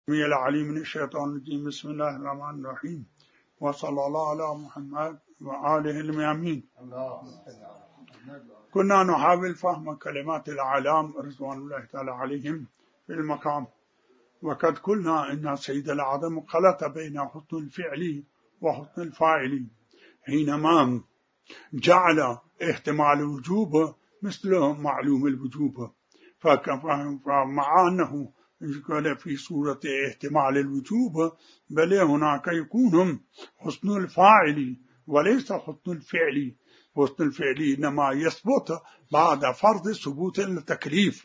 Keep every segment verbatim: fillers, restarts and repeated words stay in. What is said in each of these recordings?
العليم من الشيطان الرجيم. بسم الله الرحمن الرحيم، وصلى الله على محمد وآله الميامين. كنا نحاول فهم كلمات الأعلام رضوان الله تعالى عليهم في المقام، وقد قلنا إن سيد الأعظم خلط بين حسن الفعل وحسن الفاعل حينما جعل احتمال الوجوب مثل معلوم الوجوب، فمع أنه قال في صورة احتمال الوجوب بل هناك يكون حسن الفاعل وليس حسن الفعل. حسن الفعل إنما يثبت بعد فرض ثبوت التكليف.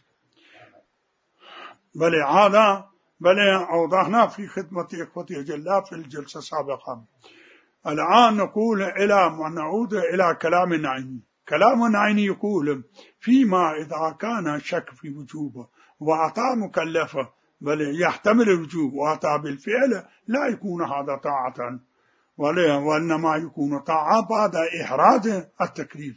بل هذا بل أوضحنا في خدمة إخوتي جل في الجلسة السابقة. الآن نقول إلى نعود إلى كلام النعيمي. كلام النعيمي يقول فيما إذا كان شك في وجوبه وأتى مكلفه بل يحتمل الوجوب وأتى بالفعل لا يكون هذا طاعة، وإنما يكون طاعة بعد إحراز التكليف.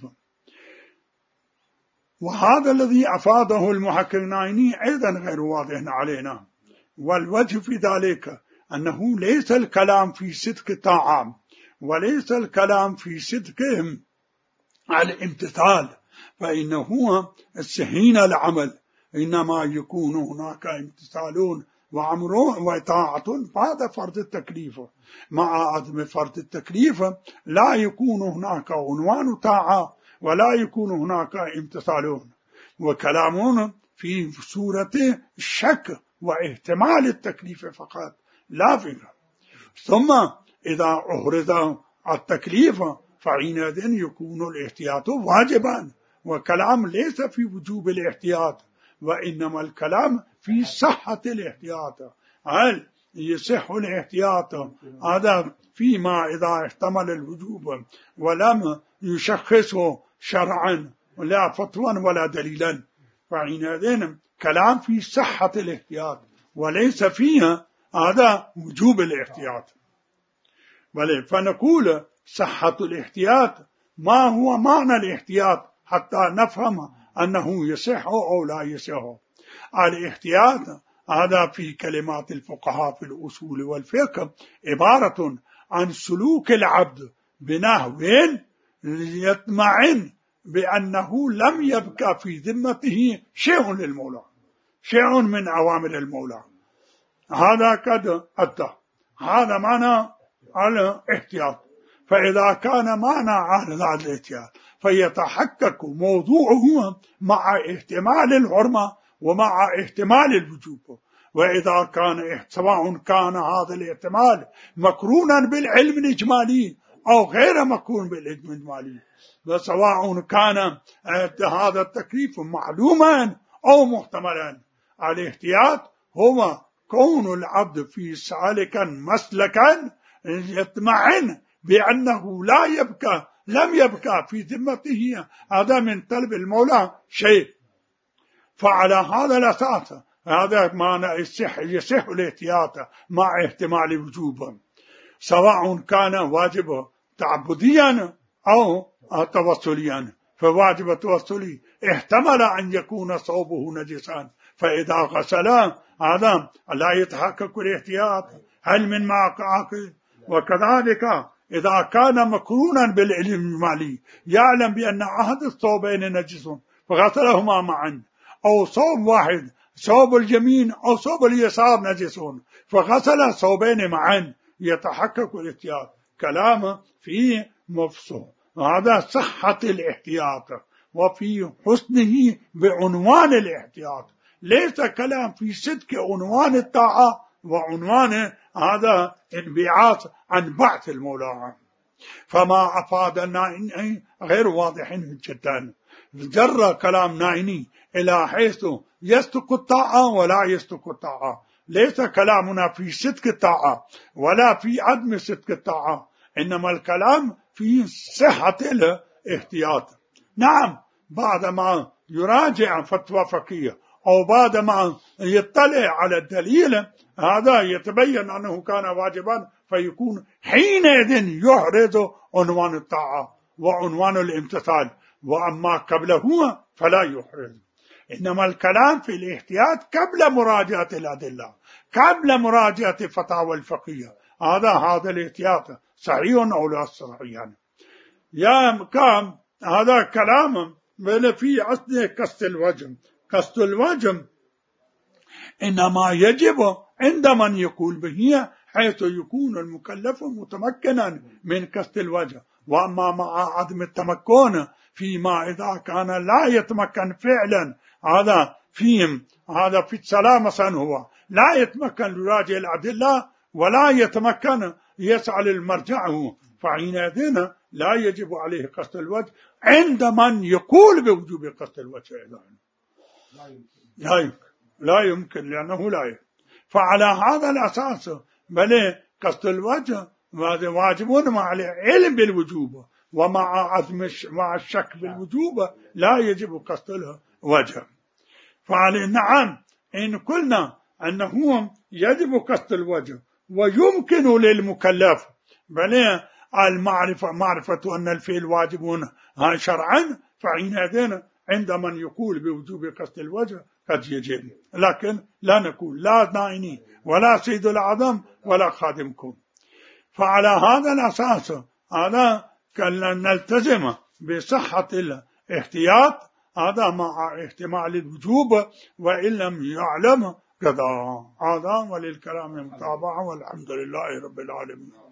وهذا الذي أفاده المحقق النعيمي أيضا غير واضح علينا، والوجه في ذلك أنه ليس الكلام في صدق الطاعة وليس الكلام في صدقهم الامتثال، فإنه استهين العمل، إنما يكون هناك امتثالون وأمر وطاعة بعد فرض التكليف. مع عدم فرض التكليف لا يكون هناك عنوان طاعة ولا يكون هناك امتثالون، وكلامون في صورة الشك واحتمال التكليف فقط لا فكرة. ثم إذا أحرز التكليف فحينئذ يكون الاحتياط واجبا، وكلام ليس في وجوب الاحتياط وإنما الكلام في صحة الاحتياط. هل يصح الاحتياط هذا فيما إذا احتمل الوجوب ولم يشخصه شرعا ولا فتوى ولا دليلا، فحينئذ كلام في صحة الاحتياط وليس فيها هذا وجوب الاحتياط. بل فنقول صحة الاحتياط ما هو معنى الاحتياط حتى نفهم أنه يصح أو لا يصح. الاحتياط هذا في كلمات الفقهاء في الأصول والفقه عبارة عن سلوك العبد بنحو يطمئن بأنه لم يبقى في ذمته شيء للمولى، شيء من أوامر المولى. هذا قد أدى، هذا معنى الاحتياط. فإذا كان معنى هذا الاحتياط فيتحقق موضوعه مع احتمال الحرمة ومع احتمال الوجوب. وإذا كان سواء كان هذا الاحتمال مقرونا بالعلم الإجمالي أو غير مقرون بالعلم الإجمالي، وسواء كان هذا التكليف معلوما أو محتملا، الاحتياط هو كون العبد في سالكا مسلكا يطمئن بأنه لا يبقى لم يبقى في ذمته هذا من طلب المولى شيء. فعلى هذا الأساس هذا معنى يصح يصح الاحتياط مع احتمال الوجوب، سواء كان واجب تعبديا أو توسليا. فواجب التوسلي احتمل أن يكون صوبه نجسا، فإذا غسل هذا لا يتحقق الاحتياط هل من معقاق. وكذلك إذا كان مقرونا بالعلم المالي يعلم بأن أحد الصوبين نجس فغسلهما معا، أو صوب واحد صوب اليمين أو صوب اليسار نجس فغسل صوبين معا، يتحقق الاحتياط. كلام في مفصول هذا صحة الاحتياط وفي حسنه بعنوان الاحتياط، ليس كلام في صدق عنوان الطاعة وعنوان هذا انبعاث عن بعث المولى. فما أفادنا غير واضح جدا. جر كلام نائني إلى حيث يصدق الطاعة ولا يصدق الطاعة. ليس كلامنا في صدق الطاعة ولا في عدم صدق الطاعة، إنما الكلام في صحة الاحتياط. نعم، بعدما يراجع فتوى فقهية أو بعدما يطلع على الدليل هذا يتبين أنه كان واجبا، فيكون حينئذ يحرز عنوان الطاعة وعنوان الامتثال، وأما قبله فلا يحرز. إنما الكلام في الاحتياط قبل مراجعة الأدلة، قبل مراجعة الفتاوى الفقهية. هذا هذا الاحتياط صحيح أو لا صحيح؟ يعني يا كام هذا كلام من في أصل قصد الوجه. قصد الوجه إنما يجب عند من يقول به حيث يكون المكلف متمكنا من قصد الوجه. وأما مع عدم التمكن فيما إذا كان لا يتمكن فعلا، هذا فيهم هذا في الصلاة مثلا هو لا يتمكن لراجع الأدلة ولا يتمكن يسعى للمرجع، فحينئذ لا يجب عليه قصد الوجه عند من يقول بوجوب قصد الوجه. لا يمكن لا يمكن لأنه لا يمكن. فعلى هذا الأساس بل قصد الوجه واجب مع العلم بالوجوب، ومع عدم مع الشك بالوجوب لا يجب قصد الوجه. فعلى نعم إن قلنا أنه يجب قصد الوجه ويمكن للمكلف بل المعرفة معرفة أن الفعل واجب شرعا، فحينئذ عند من يقول بوجوب قصد الوجه قد يجب. لكن لا نقول لا نائني ولا سيد العظم ولا خادمكم. فعلى هذا الأساس هذا نلتزم بصحة الاحتياط هذا مع احتمال الوجوب وإن لم يعلم كذا. هذا وللكلام متابعة والحمد لله رب العالمين.